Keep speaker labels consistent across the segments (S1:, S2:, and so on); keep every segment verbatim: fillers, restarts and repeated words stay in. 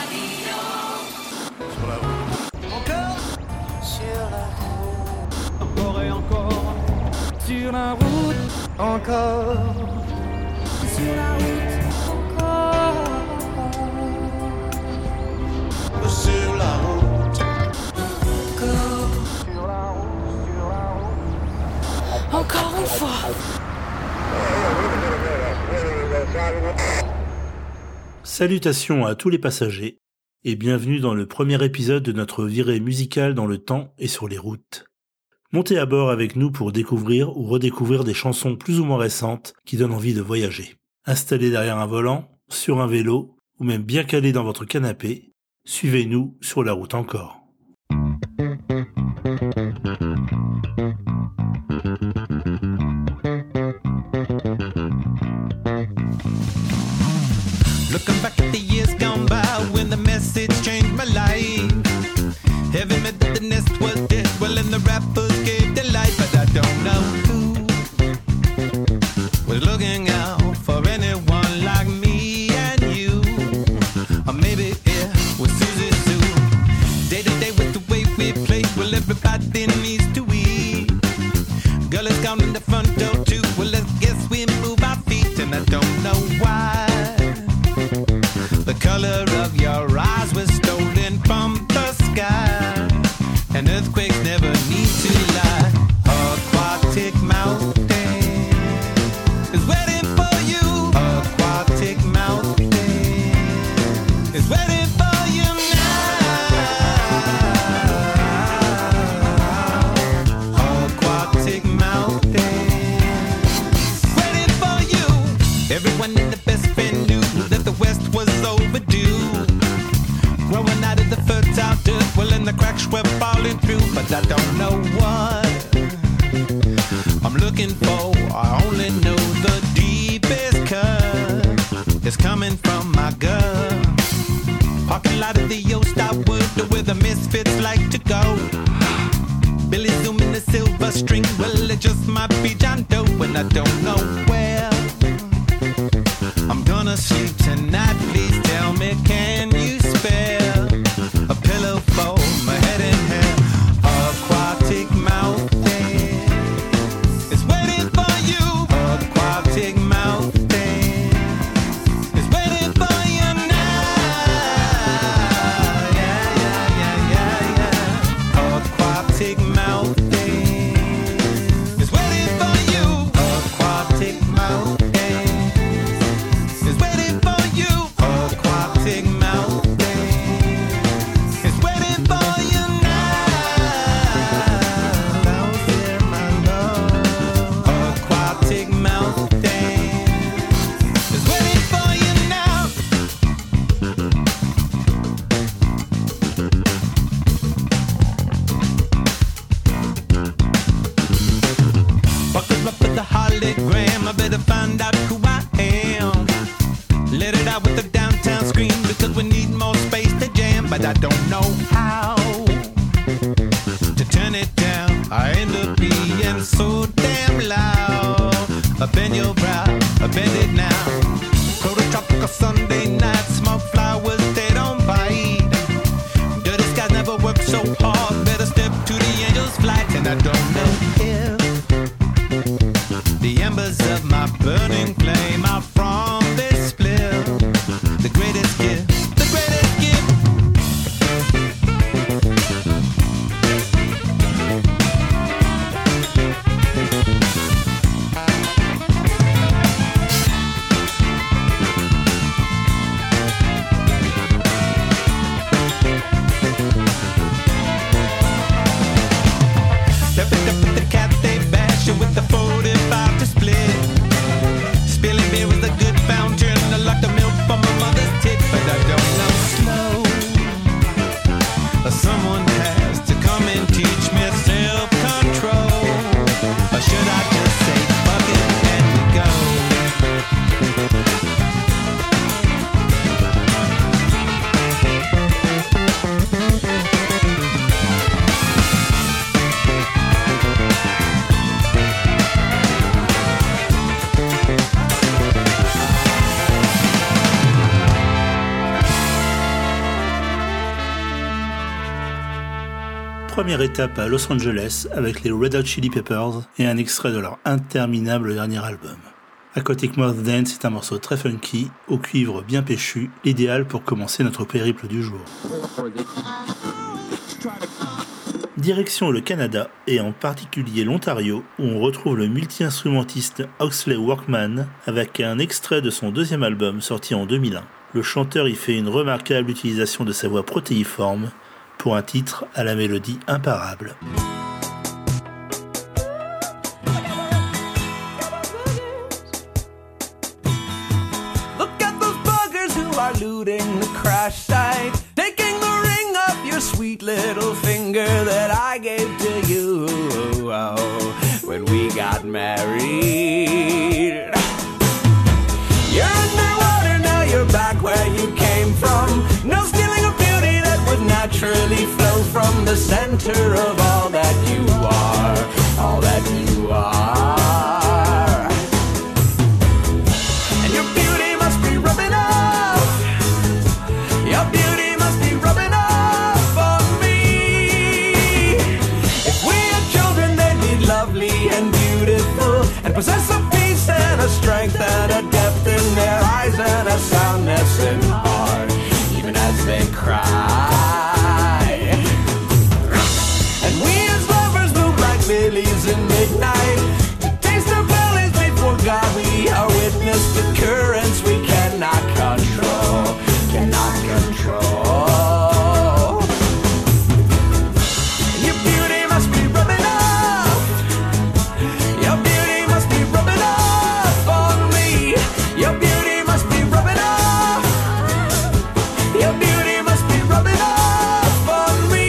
S1: Sur la route. Encore.
S2: Sur la route.
S3: Encore et encore. Sur la route. Encore.
S2: Sur la route. Encore.
S1: Sur la route.
S2: Encore. Sur la route. Sur la route. Encore une fois.
S4: Salutations à tous les passagers et bienvenue dans le premier épisode de notre virée musicale dans le temps et sur les routes. Montez à bord avec nous pour découvrir ou redécouvrir des chansons plus ou moins récentes qui donnent envie de voyager. Installés derrière un volant, sur un vélo ou même bien calés dans votre canapé, suivez-nous sur la route encore.
S5: Looking back at the years gone by when the message changed my life. Heaven meant that the nest was dead, well, and the rappers gave their life, but I don't know who was looking out for anyone like me and you. Or maybe it was Susie Sue. Day to day with the way we play, well, everybody needs to eat. Girl is gone in the front door too, well, let's guess we move our feet, and I don't know why. The color of your eyes was stolen from the sky, and earthquakes never need to lie. Aquatic mountain is waiting for you. Aquatic mountain is waiting for you now. Aquatic mountain waiting for you. Everyone in the best friend knew that the West was overdue. Growing out of the fertile dirt, well, and the cracks were falling through, but I don't know what I'm looking for. I only know the deepest cut is coming from my girl. Parking lot of the old Starwood, where the misfits like to go. Billy Zoom in the silver string, well, it just might be John Doe, and I don't know where I'm gonna sleep tonight. Please tell me, can you spare a pillow for my head and hair? Aquatic mountain is waiting for you. Aquatic mountain is waiting for you now. Yeah, yeah, yeah, yeah, yeah. Aquatic mountain is waiting for you. Aquatic mountain is waiting for you. Aquatic mountain is waiting for you now. Down there, my love. Aquatic mountain is waiting for you now. Buckle up with the hologram. I better find out who I am. Let it out with the downtown scream, because we need more space to jam, but I don't know how to turn it down. I end up being so damn loud. Up in your brow, I bend it now. Prototropical Sunday night, smoke flowers, they don't bite. Dirty skies never work so hard. Better step to the angel's flight, and I don't know if the embers of my burning flame are from this split. The greatest gift, the greatest gift
S4: première étape à Los Angeles avec les Red Hot Chili Peppers et un extrait de leur interminable dernier album. Aquatic Mouth Dance est un morceau très funky, au cuivre bien péchu, l'idéal pour commencer notre périple du jour. Direction le Canada et en particulier l'Ontario où on retrouve le multi-instrumentiste Oxley Workman avec un extrait de son deuxième album sorti en deux mille un. Le chanteur y fait une remarquable utilisation de sa voix protéiforme pour un titre à la mélodie imparable.
S5: Look at those buggers who are looting the crash site, taking the ring off your sweet little finger that I gave to you when we got married. You're underwater, now you're back where you came from. No stealing a beauty that would naturally flow from the center of all that you are, all that you are. And your beauty must be rubbing off. Your beauty must be rubbing off on me. If we had children, they'd be lovely and beautiful and possess a peace and a strength and a depth in their eyes and a soundness in heart, even as they cry. And we as lovers move like lilies in midnight to taste our bellies before God. We are witness to currents we cannot control, cannot control. And your beauty must be rubbing off. Your beauty must be rubbing off on me. Your beauty must be rubbing off. Your beauty must be rubbing off on me.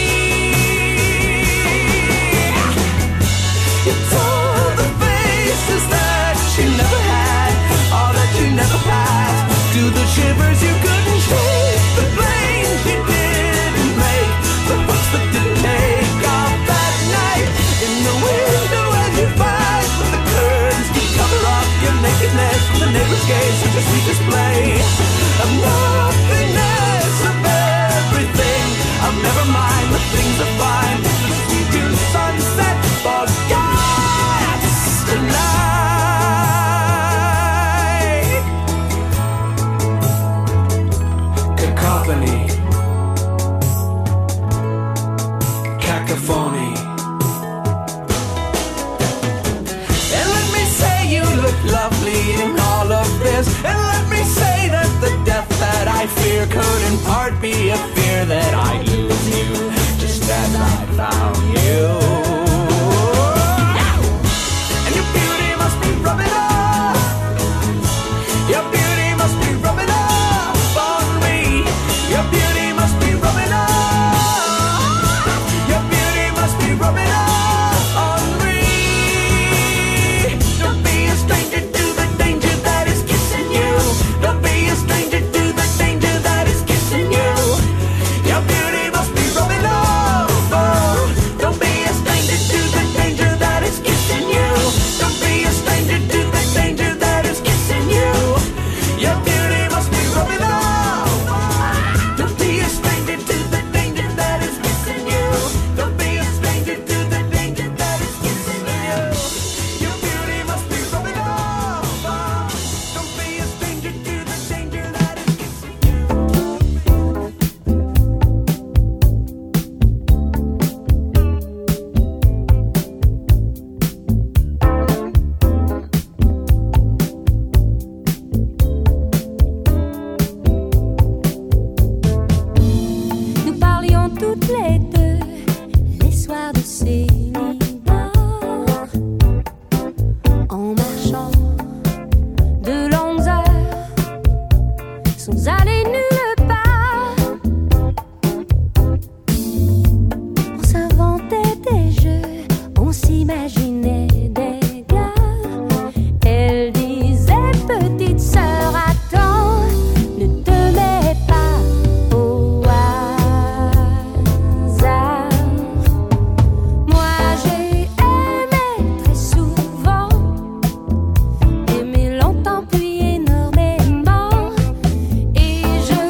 S5: You told the faces that you never had, all that you never passed. To the shivers you couldn't shake, the planes you didn't make, the books that didn't take off that night. In the window as you fight with the curtains to cover up your nakedness from the neighbor's gaze, such a sweet display of nothingness, of everything, of never mind, the things are fine. Just we do sunset for God's tonight. Cacophony, cacophony. And let me say you look lovely in all of this. And let me say that the death that I fear could in part be a fear that I lose you, just as I found you. And your beauty must be rubbing off. Your beauty must be rubbing off on me. Your beauty must be rubbing off. Your beauty must be rubbing off on me. Don't be a stranger to the danger that is kissing you. Don't be a stranger to the danger that is kissing you. Your beauty must be rubbing off. Oh, don't be a stranger to the danger that is kissing you. Don't be a stranger to the danger that is kissing you. Your beauty must be rubbing off. Don't be a stranger to the danger that is kissing you. Don't be a stranger to the danger that is kissing you. Your beauty must be rubbing off. Don't be a stranger to the danger that is kissing you.
S2: Nous parlions toutes les deux les soirs de célibat, en marchant de longues heures sans aller nulle part. On s'inventait des jeux, on s'imaginait des gars. Elle disait petite sœur, attends, ne te mets pas au hasard. Moi j'ai aimé très souvent, aimé longtemps puis énormément, et je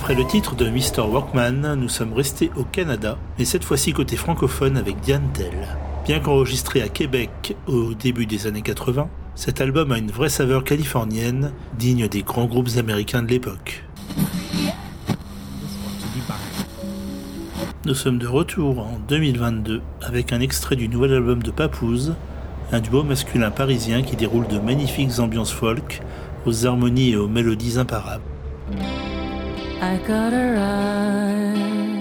S4: Après le titre de mister Workman, nous sommes restés au Canada, mais cette fois-ci côté francophone avec Diane Tell. Bien qu'enregistré à Québec au début des années quatre-vingts, cet album a une vraie saveur californienne, digne des grands groupes américains de l'époque. Nous sommes de retour en deux mille vingt-deux avec un extrait du nouvel album de Papoose, un duo masculin parisien qui déroule de magnifiques ambiances folk aux harmonies et aux mélodies imparables.
S6: I got arrived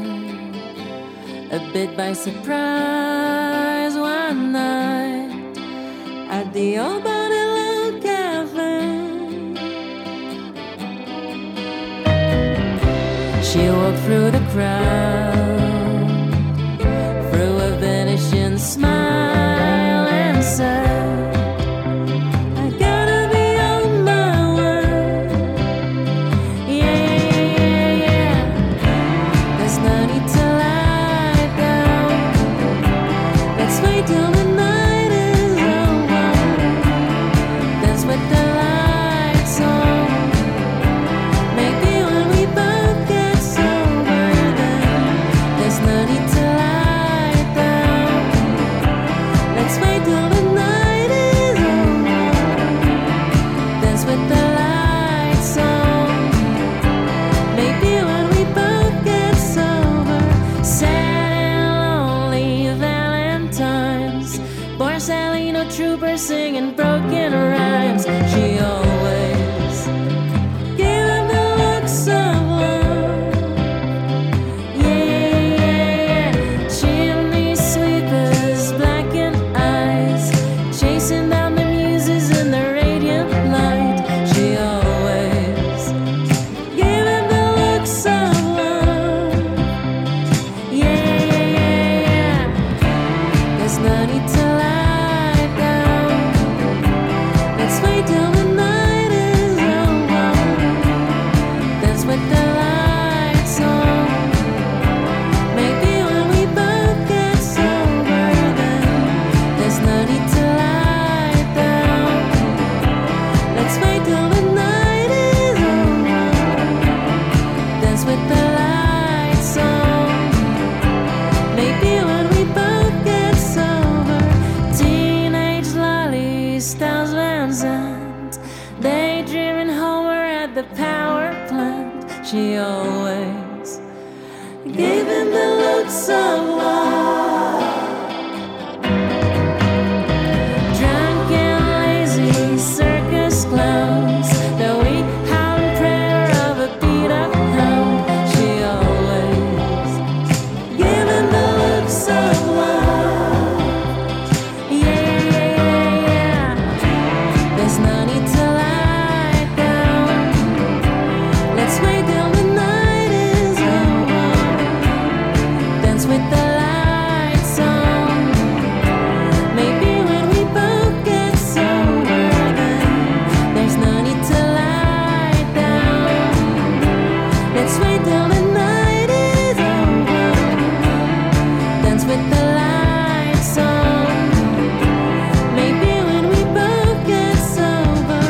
S6: a bit by surprise one night at the old Bonnello Cafe. She walked through the crowd, through a vanishing smile and said, I gotta be on my way. Yeah, yeah, yeah, yeah. There's no need to lie down. Let's wait till the night is over. Dance with the lights on. Maybe when we both get sober, then there's no need to lie down. Let's wait till the night is over. Dance with the lights on. Maybe when we both get sober. Sad and lonely Valentines. Borsellino troopers singing broken rhymes. She always gave him the looks of love. Yeah, yeah, yeah. Chimney sweepers, blackened eyes, chasing down the muses in the radiant light. She always gave him the looks of love. Yeah, yeah, yeah, yeah. There's no need to lie down. Let's wait till the night is over. Dance with the lights on. Maybe when we both get sober, then there's no need to lie down. Let's wait till the night is over. Dance with the lights on. Maybe when we both get sober. Teenage lollies, Styles Van Zandt, daydreaming Homer at the power plant. She always gave him the looks of love. Drunk and lazy circus clowns, the weak hound prayer of a beat-up hound. She always gave him the looks of love. Yeah, yeah, yeah, yeah. There's no need to lie down. Let's wait till the night is over. Dance with the lights on. Maybe when we both get sober, then there's no need to lie down. Let's wait till the night is over. Dance with the lights on. Maybe when we both get sober.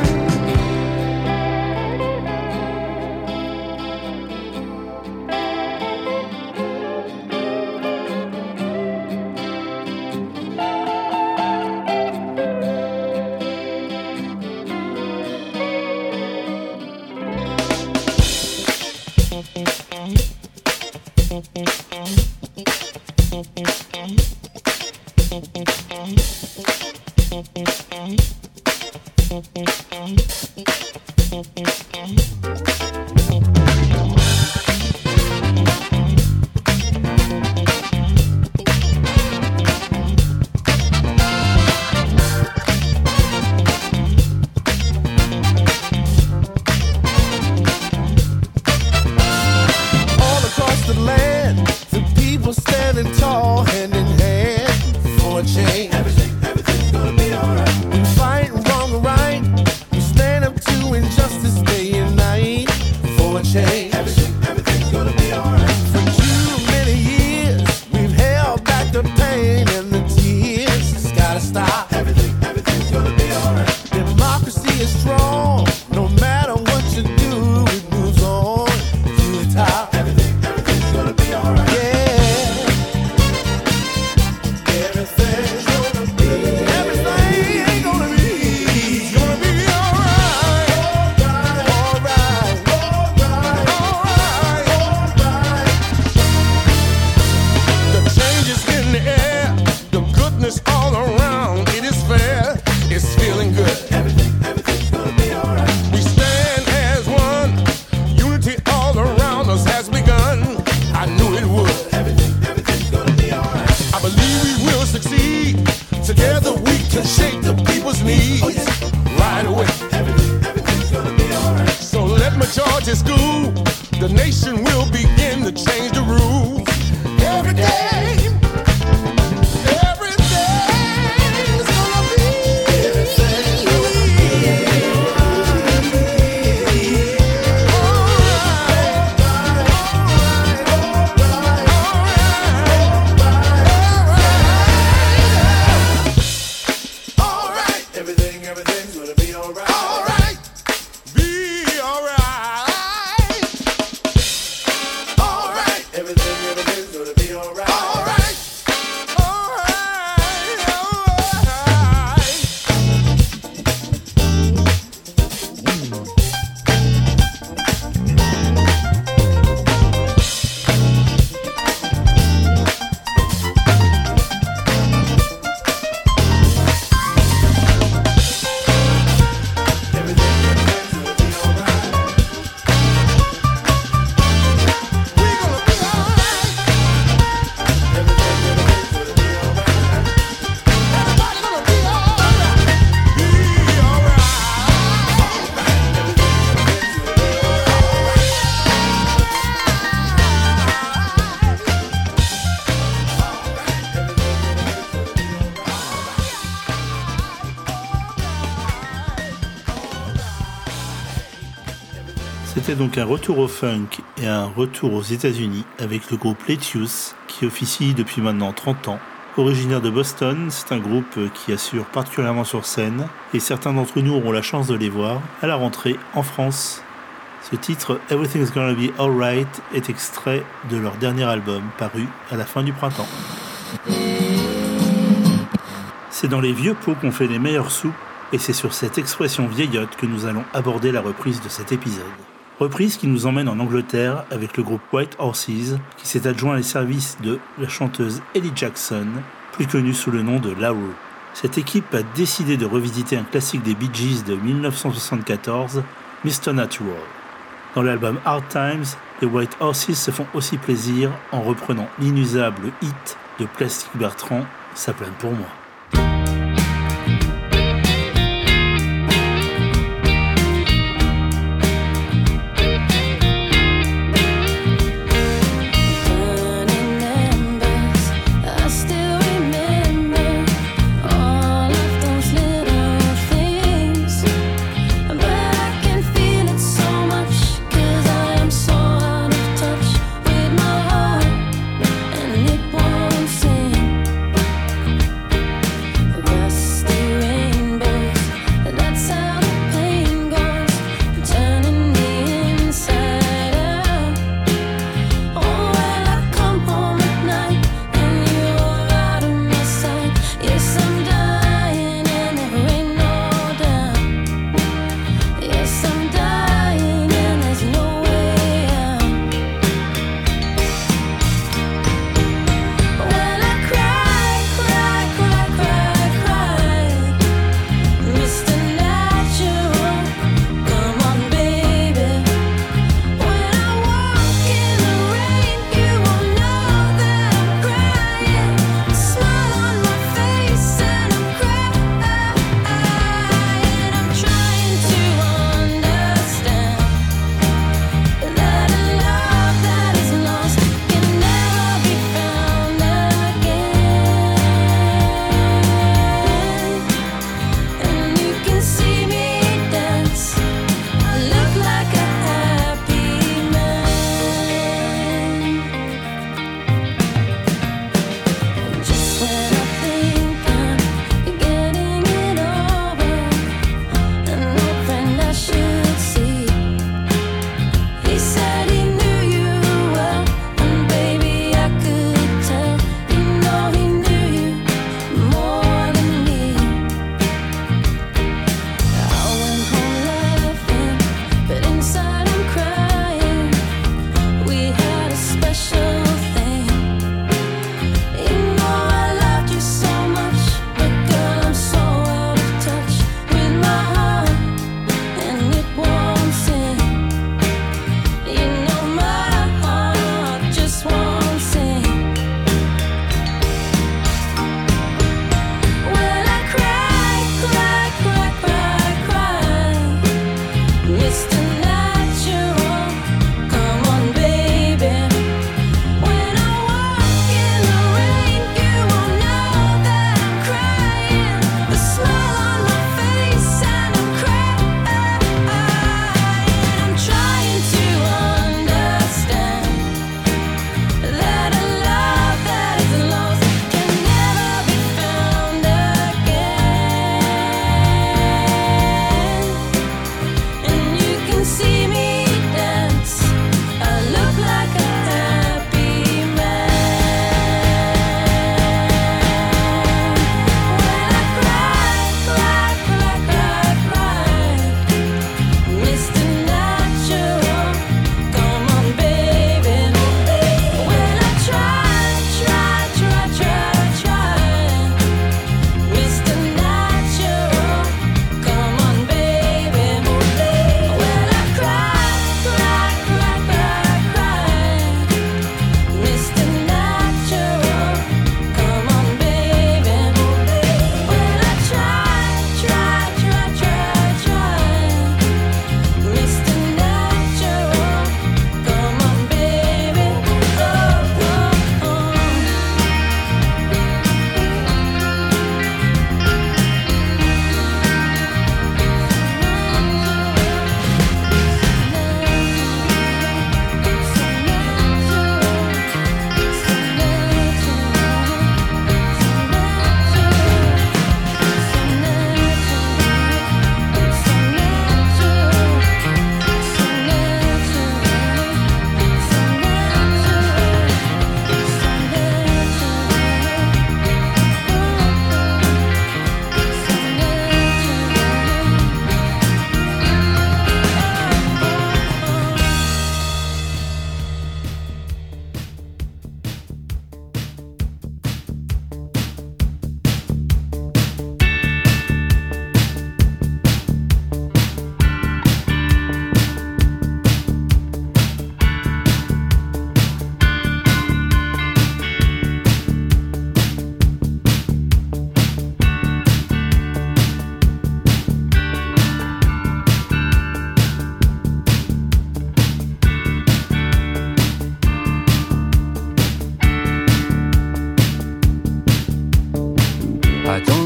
S1: All across the land, the people standing tall, hand in hand for a change. Everything, everything's gonna be alright. We fight wrong or right. We stand up to injustice day and night for a change. Everything, everything's gonna be alright. For too many years, all around. It is fair, it's feeling good. Everything, everything's gonna be alright. We stand as one. Unity all around us has begun. I knew it would. Everything, everything's gonna be alright. I believe we will succeed. Together we can shake the people's needs. Oh, yeah. Right away. Everything, everything's gonna be alright. So let majority school. The nation will begin to change the rules. Every day.
S4: C'était donc un retour au funk et un retour aux États-Unis avec le groupe Lettuce qui officie depuis maintenant trente ans. Originaire de Boston, c'est un groupe qui assure particulièrement sur scène et certains d'entre nous auront la chance de les voir à la rentrée en France. Ce titre, Everything's Gonna Be Alright, est extrait de leur dernier album paru à la fin du printemps. C'est dans les vieux pots qu'on fait les meilleurs soupes et c'est sur cette expression vieillotte que nous allons aborder la reprise de cet épisode. Reprise qui nous emmène en Angleterre avec le groupe White Horses qui s'est adjoint les services de la chanteuse Ellie Jackson, plus connue sous le nom de Laurel. Cette équipe a décidé de revisiter un classique des Bee Gees de dix-neuf cent soixante-quatorze, mister Natural. Dans l'album Hard Times, les White Horses se font aussi plaisir en reprenant l'inusable hit de Plastic Bertrand, Ça plane pour moi.
S6: With my heart, and it won't sing.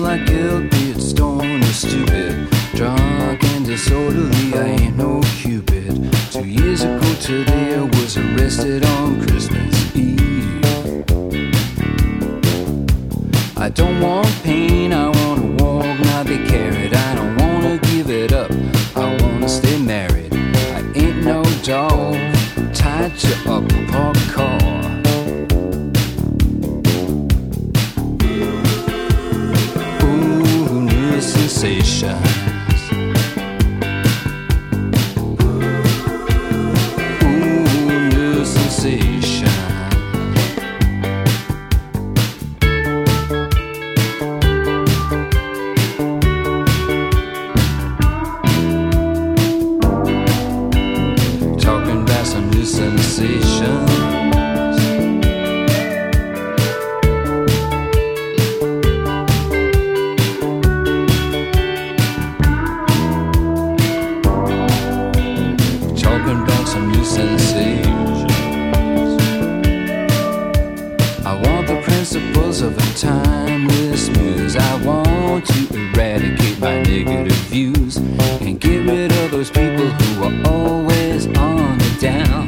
S7: like guilty, stoned or stupid, drunk and disorderly, I ain't no Cupid. Two years ago today I was arrested on Christmas Eve. I don't want pain, I wanna walk, not be carried. I don't wanna give it up, I wanna stay married. I ain't no dog tied to a parked car. Ooh, new sensations. Ooh, new sensations. Sensations. Talking about some new sensations. I want the principles of a timeless muse. I want to eradicate my negative views and get rid of those people who are always on the down.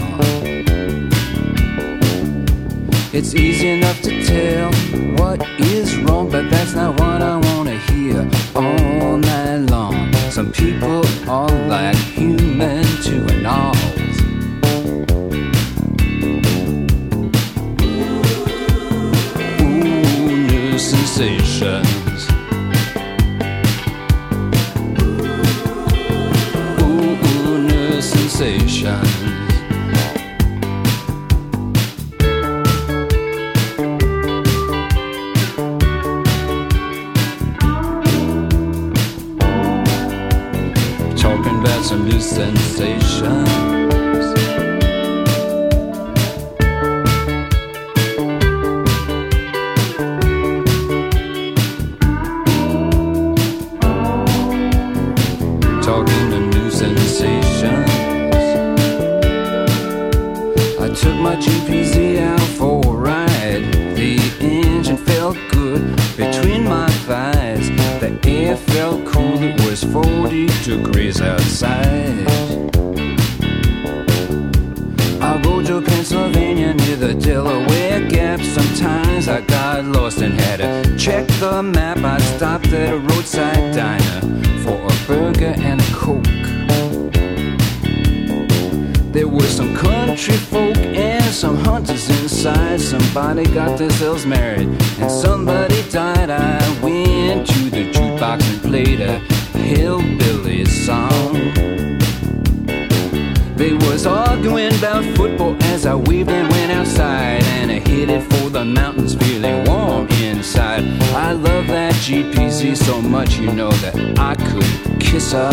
S7: It's easy enough to tell what is wrong, but that's not what I wanna hear all night long. Some people are like human to an all. Ooh, new sensations. Ooh, new sensations. Some new sensations. Talking to new sensations. I took my G P Z out for a ride. The engine felt good between my thighs. The air felt cold, it was forty degrees outside. I rode to Pennsylvania near the Delaware Gap. Sometimes I got lost and had to check the map. I stopped at a roadside diner for a burger and a Coke. There were some country folk and some hunters inside. Somebody got themselves married and somebody died. I went to the jukebox and played a hillbilly song. They was arguing about football as I waved and went outside, and I headed for the mountains feeling warm inside. I love that G P Z so much, you know, that I could kiss her.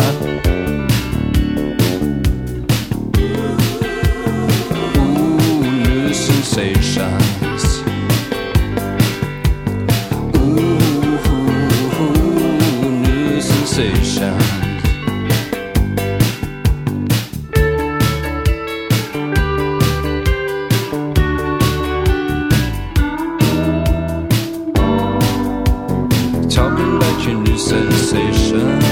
S7: Sensations. Ooh, new sensations. Talking about your new sensations.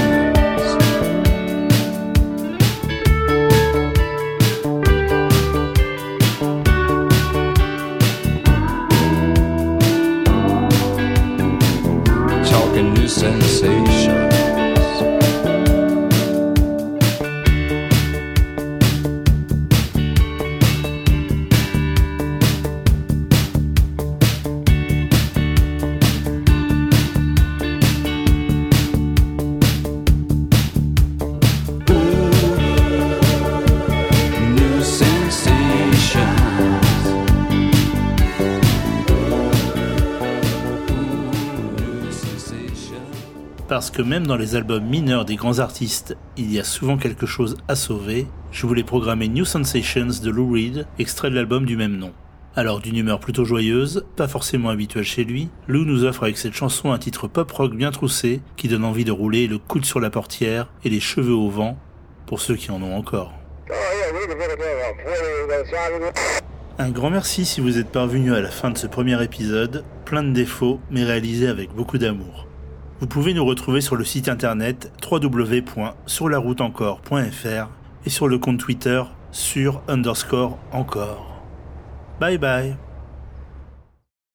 S7: New sensations.
S4: Parce que même dans les albums mineurs des grands artistes, il y a souvent quelque chose à sauver, je voulais programmer New Sensations de Lou Reed, extrait de l'album du même nom. Alors d'une humeur plutôt joyeuse, pas forcément habituelle chez lui, Lou nous offre avec cette chanson un titre pop-rock bien troussé qui donne envie de rouler le coude sur la portière et les cheveux au vent, pour ceux qui en ont encore. Un grand merci si vous êtes parvenu à la fin de ce premier épisode, plein de défauts mais réalisé avec beaucoup d'amour. Vous pouvez nous retrouver sur le site internet w w w point sur la route encore point f r et sur le compte Twitter sur underscore encore. Bye bye.